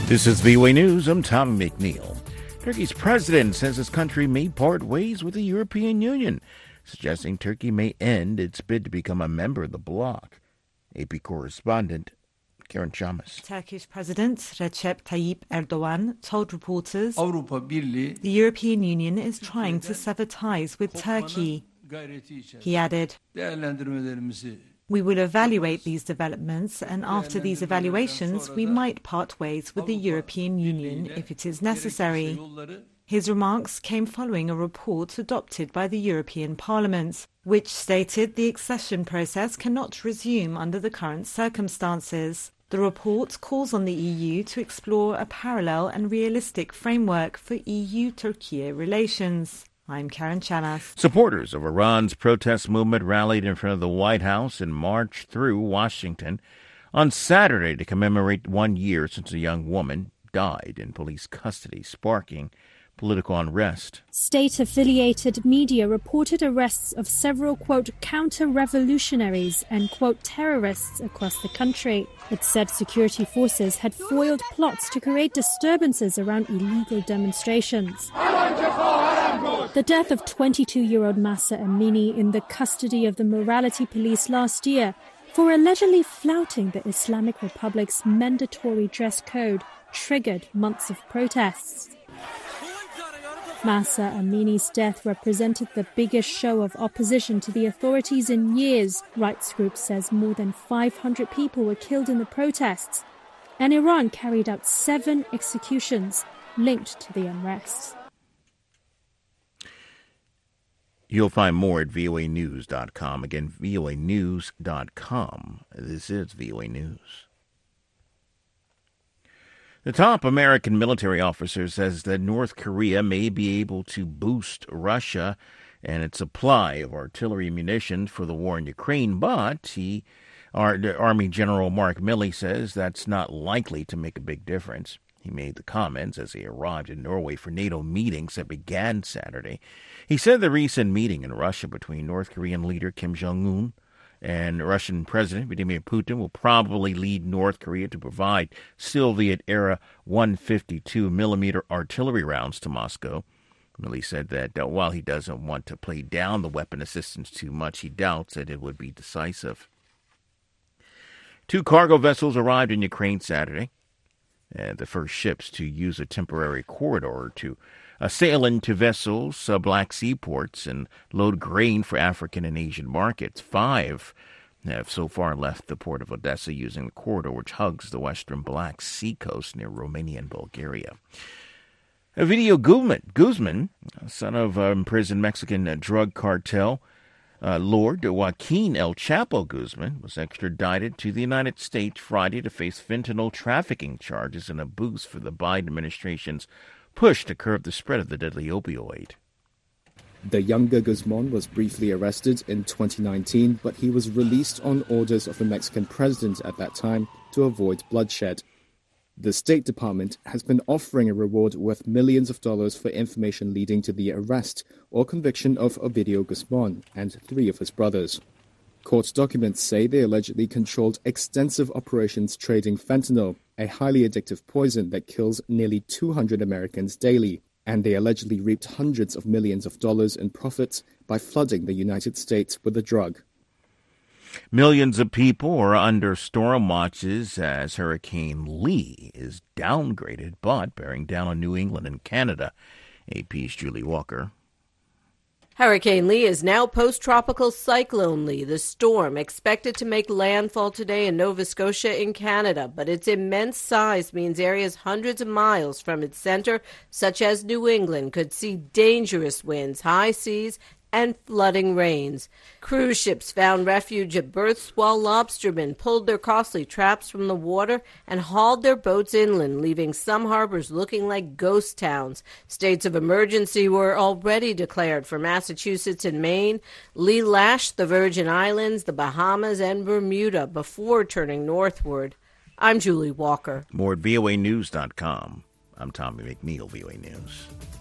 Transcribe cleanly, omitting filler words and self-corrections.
This is VOA News. I'm Tommy McNeil. Turkey's president says his country may part ways with the European Union, suggesting Turkey may end its bid to become a member of the bloc. AP correspondent Karen Chamas. Turkish President Recep Tayyip Erdogan told reporters the European Union is trying to sever ties with Turkey. He added, "We will evaluate these developments, and after these evaluations, we might part ways with the European Union if it is necessary." His remarks came following a report adopted by the European Parliament, which stated the accession process cannot resume under the current circumstances. The report calls on the EU to explore a parallel and realistic framework for EU-Turkey relations. I'm Karen Chanas. Supporters of Iran's protest movement rallied in front of the White House and marched through Washington on Saturday to commemorate 1 year since a young woman died in police custody, sparking political unrest. State-affiliated media reported arrests of several, quote, counter-revolutionaries and, quote, terrorists across the country. It said security forces had foiled plots to create disturbances around illegal demonstrations. The death of 22-year-old Mahsa Amini in the custody of the morality police last year for allegedly flouting the Islamic Republic's mandatory dress code triggered months of protests. Mahsa Amini's death represented the biggest show of opposition to the authorities in years. Rights group says more than 500 people were killed in the protests, and Iran carried out 7 executions linked to the unrest. You'll find more at voanews.com. Again, voanews.com. This is VOA News. The top American military officer says that North Korea may be able to boost Russia and its supply of artillery munitions for the war in Ukraine, but Army General Mark Milley says that's not likely to make a big difference. He made the comments as he arrived in Norway for NATO meetings that began Saturday. He said the recent meeting in Russia between North Korean leader Kim Jong-un and Russian President Vladimir Putin will probably lead North Korea to provide Soviet-era 152-millimeter artillery rounds to Moscow. Milley said that while he doesn't want to play down the weapon assistance too much, he doubts that it would be decisive. 2 cargo vessels arrived in Ukraine Saturday, the first ships to use a temporary corridor to sail into vessels, Black Sea ports, and load grain for African and Asian markets. 5 have so far left the port of Odessa using the corridor, which hugs the western Black Sea coast near Romania and Bulgaria. Ovidio Guzman, son of imprisoned Mexican drug cartel Lord Joaquin El Chapo Guzman, was extradited to the United States Friday to face fentanyl trafficking charges in a boost for the Biden administration's push to curb the spread of the deadly opioid. The younger Guzman was briefly arrested in 2019, but he was released on orders of the Mexican president at that time to avoid bloodshed. The State Department has been offering a reward worth millions of dollars for information leading to the arrest or conviction of Ovidio Guzman and 3 of his brothers. Court documents say they allegedly controlled extensive operations trading fentanyl, a highly addictive poison that kills nearly 200 Americans daily, and they allegedly reaped hundreds of millions of dollars in profits by flooding the United States with the drug. Millions of people are under storm watches as Hurricane Lee is downgraded but bearing down on New England and Canada. AP's Julie Walker. Hurricane Lee is now post-tropical Cyclone Lee, the storm expected to make landfall today in Nova Scotia in Canada, but its immense size means areas hundreds of miles from its center, such as New England, could see dangerous winds, high seas, and flooding rains. Cruise ships found refuge at berths while lobstermen pulled their costly traps from the water and hauled their boats inland, leaving some harbors looking like ghost towns. States of emergency were already declared for Massachusetts and Maine. Lee lashed the Virgin Islands, the Bahamas, and Bermuda before turning northward. I'm Julie Walker. More at voanews.com. I'm Tommy McNeil, VOA News.